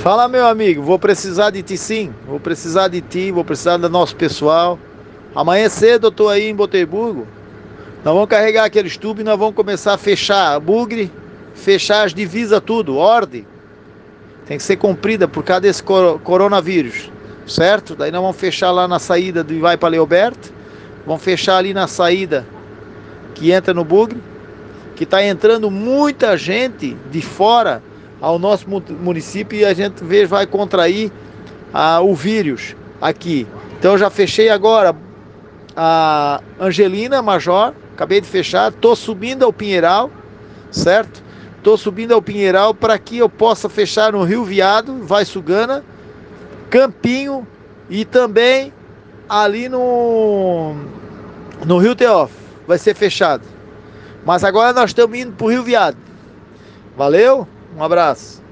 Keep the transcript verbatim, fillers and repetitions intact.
Fala, meu amigo, vou precisar de ti sim, vou precisar de ti, vou precisar do nosso pessoal. Amanhã cedo eu tô aí em Botemburgo. Nós vamos carregar aqueles tubos e nós vamos começar a fechar bugre, fechar as divisas tudo, ordem. Tem que ser cumprida por causa desse coronavírus, certo? Daí nós vamos fechar lá na saída do vai para Leoberto, vamos fechar ali na saída que entra no bugre, que está entrando muita gente de fora ao nosso município e a gente vê, vai contrair ah, o vírus aqui. Então eu já fechei agora a Angelina Major, acabei de fechar, estou subindo ao Pinheiral, certo? Estou subindo ao Pinheiral para que eu possa fechar no Rio Viado, Vai Sugana, Campinho e também ali no, no Rio Teófilo, vai ser fechado. Mas agora nós estamos indo para o Rio Viado. Valeu, um abraço.